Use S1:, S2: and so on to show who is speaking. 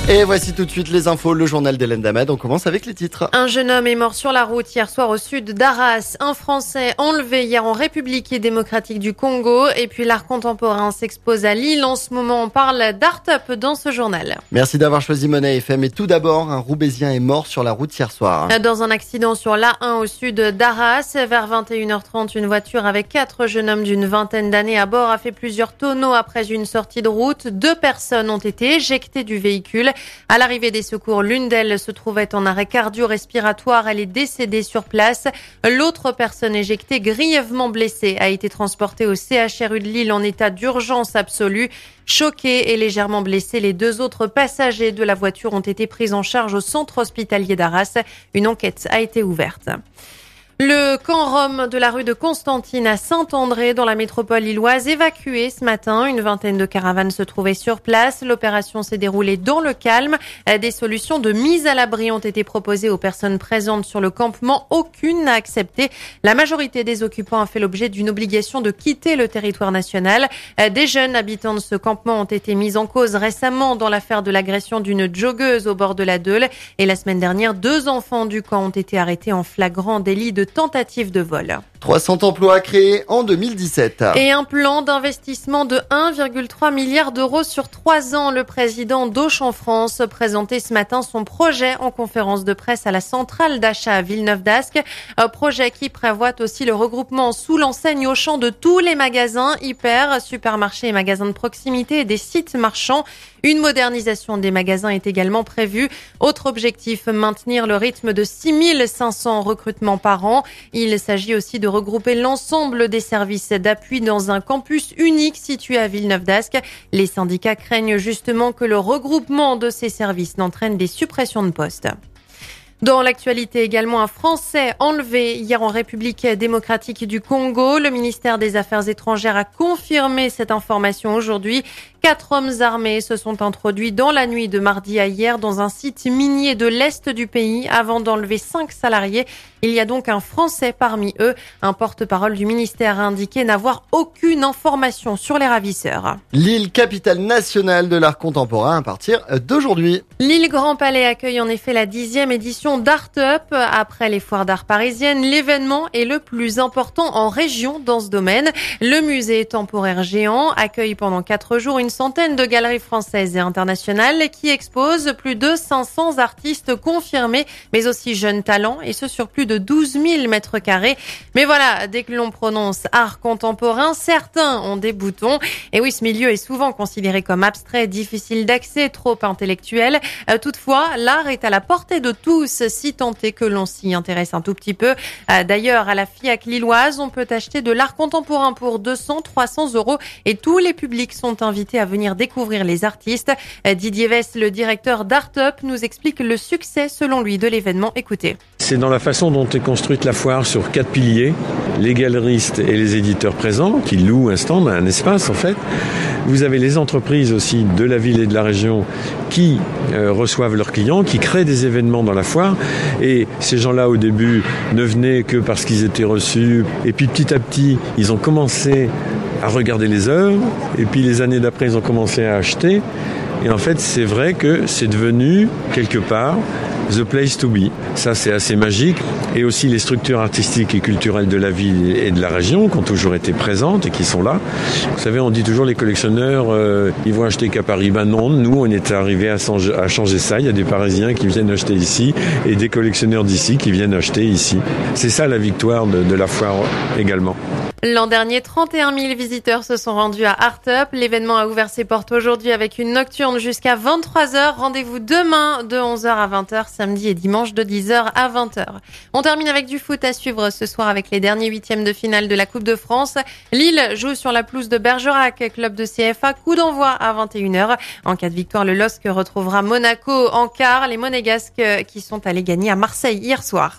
S1: Et voici tout de suite les infos, le journal d'Hélène Damad. On commence avec les titres.
S2: Un jeune homme est mort sur la route hier soir au sud d'Arras. Un Français enlevé hier en République démocratique du Congo. Et puis l'art contemporain s'expose à Lille. En ce moment, on parle d'art-up dans ce journal.
S1: Merci d'avoir choisi Monnaie FM. Et tout d'abord, un Roubaisien est mort sur la route hier soir.
S2: Dans un accident sur l'A1 au sud d'Arras, vers 21h30, une voiture avec 4 jeunes hommes d'une vingtaine d'années à bord a fait plusieurs tonneaux après une sortie de route. 2 personnes ont été éjectées du véhicule. À l'arrivée des secours, l'une d'elles se trouvait en arrêt cardio-respiratoire. Elle est décédée sur place. L'autre personne éjectée, grièvement blessée, a été transportée au CHRU de Lille en état d'urgence absolue. Choqués et légèrement blessés, les 2 autres passagers de la voiture ont été pris en charge au centre hospitalier d'Arras. Une enquête a été ouverte. Le camp Rome de la rue de Constantine à Saint-André dans la métropole lilloise évacué ce matin. Une vingtaine de caravanes se trouvaient sur place. L'opération s'est déroulée dans le calme. Des solutions de mise à l'abri ont été proposées aux personnes présentes sur le campement. Aucune n'a accepté. La majorité des occupants a fait l'objet d'une obligation de quitter le territoire national. Des jeunes habitants de ce campement ont été mis en cause récemment dans l'affaire de l'agression d'une joggeuse au bord de la Deule. Et la semaine dernière, 2 enfants du camp ont été arrêtés en flagrant délit de tentative de vol.
S1: 300 emplois créés en 2017.
S2: Et un plan d'investissement de 1,3 milliard d'euros sur 3 ans. Le président d'Auchan France présentait ce matin son projet en conférence de presse à la centrale d'achat à Villeneuve-d'Ascq. Un projet qui prévoit aussi le regroupement sous l'enseigne Auchan de tous les magasins, hyper, supermarchés et magasins de proximité et des sites marchands. Une modernisation des magasins est également prévue. Autre objectif, maintenir le rythme de 6500 recrutements par an. Il s'agit aussi de regrouper l'ensemble des services d'appui dans un campus unique situé à Villeneuve-d'Ascq. Les syndicats craignent justement que le regroupement de ces services n'entraîne des suppressions de postes. Dans l'actualité également, un Français enlevé hier en République démocratique du Congo. Le ministère des Affaires étrangères a confirmé cette information aujourd'hui. 4 hommes armés se sont introduits dans la nuit de mardi à hier dans un site minier de l'Est du pays avant d'enlever 5 salariés. Il y a donc un Français parmi eux. Un porte-parole du ministère a indiqué n'avoir aucune information sur les ravisseurs.
S1: Lille, capitale nationale de l'art contemporain à partir d'aujourd'hui.
S2: Lille Grand Palais accueille en effet la 10e édition d'Art-up. Après les foires d'art parisiennes, l'événement est le plus important en région dans ce domaine. Le musée temporaire géant accueille pendant 4 jours une centaine de galeries françaises et internationales qui exposent plus de 500 artistes confirmés, mais aussi jeunes talents, et ce sur plus de 12 000 mètres carrés. Mais voilà, dès que l'on prononce art contemporain, certains ont des boutons. Et oui, ce milieu est souvent considéré comme abstrait, difficile d'accès, trop intellectuel. Toutefois, l'art est à la portée de tous, si tant est que l'on s'y intéresse un tout petit peu. D'ailleurs, à la FIAC lilloise, on peut acheter de l'art contemporain pour 200, 300 euros et tous les publics sont invités à venir découvrir les artistes. Didier Vess, le directeur d'Art-up, nous explique le succès selon lui de l'événement. Écoutez.
S3: C'est dans la façon dont est construite la foire sur 4 piliers, les galeristes et les éditeurs présents qui louent un stand, un espace en fait. Vous avez les entreprises aussi de la ville et de la région qui reçoivent leurs clients, qui créent des événements dans la foire. Et ces gens-là au début ne venaient que parce qu'ils étaient reçus. Et puis petit à petit, ils ont commencé à regarder les œuvres. Et puis les années d'après, ils ont commencé à acheter. Et en fait, c'est vrai que c'est devenu quelque part the place to be. Ça, c'est assez magique. Et aussi les structures artistiques et culturelles de la ville et de la région qui ont toujours été présentes et qui sont là. Vous savez, on dit toujours les collectionneurs, ils vont acheter qu'à Paris. Ben non, nous, on est arrivé à changer ça. Il y a des Parisiens qui viennent acheter ici et des collectionneurs d'ici qui viennent acheter ici. C'est ça la victoire de la foire également.
S2: L'an dernier, 31 000 visiteurs se sont rendus à Art-up. L'événement a ouvert ses portes aujourd'hui avec une nocturne jusqu'à 23h. Rendez-vous demain de 11h à 20h, samedi et dimanche de 10h à 20h. On termine avec du foot à suivre ce soir avec les derniers 8e de finale de la Coupe de France. Lille joue sur la pelouse de Bergerac, club de CFA. Coup d'envoi à 21h. En cas de victoire, le LOSC retrouvera Monaco en quart. Les Monégasques qui sont allés gagner à Marseille hier soir.